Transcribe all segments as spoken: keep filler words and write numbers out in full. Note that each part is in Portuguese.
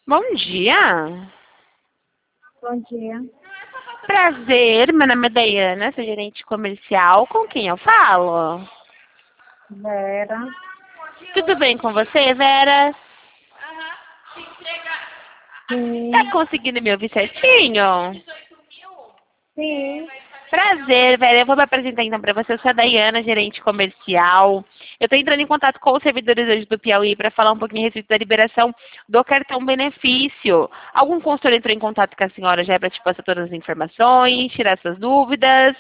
Bom dia. Bom dia. Prazer, meu nome é Daiana, sou gerente comercial. Com quem eu falo? Vera. Tudo bem com você, Vera? Tá Sim. conseguindo me ouvir certinho? Sim. Prazer, Vera. Eu vou me apresentar então para você. Eu sou a Daiana, gerente comercial. Eu estou entrando em contato com os servidores hoje do Piauí para falar um pouquinho a respeito da liberação do cartão benefício. Algum consultor entrou em contato com a senhora já para te passar todas as informações, tirar suas dúvidas?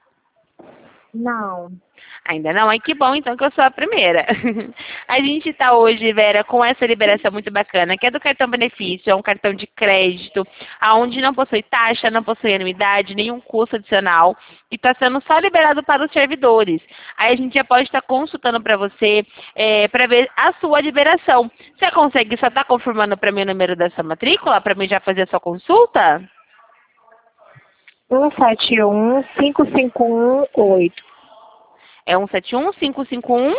Não. Ainda não? Ai, que bom, então, que eu sou a primeira. A gente está hoje, Vera, com essa liberação muito bacana, que é do cartão benefício, é um cartão de crédito, aonde não possui taxa, não possui anuidade, nenhum custo adicional, e está sendo só liberado para os servidores. Aí a gente já pode estar consultando para você, é, para ver a sua liberação. Você consegue só estar confirmando para mim o número da sua matrícula, para mim já fazer a sua consulta? um sete um, cinco cinco um, oito. É um sete um, cinco cinco um,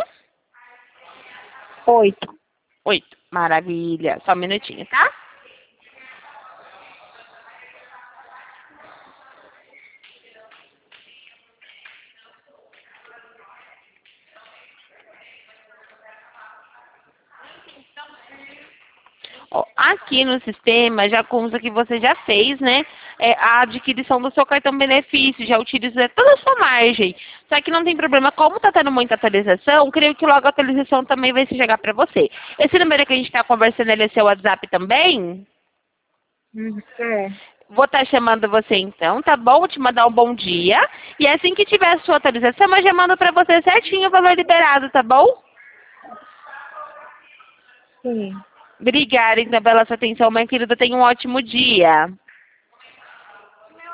Oito. oito. Maravilha. Só um minutinho, tá? Ó, aqui no sistema já consta que você já fez, né, é, a adquisição do seu cartão benefício, já utilizou toda a sua margem. Só que não tem problema, como está tendo muita atualização, creio que logo a atualização também vai se chegar para você. Esse número que a gente está conversando, ele é seu WhatsApp também? Uhum. É. Vou estar chamando você então, tá bom? Vou te mandar um bom dia. E assim que tiver a sua atualização, eu já mando para você certinho o valor liberado, tá bom? Sim. Obrigada, então, pela sua atenção, minha querida. Tenha um ótimo dia.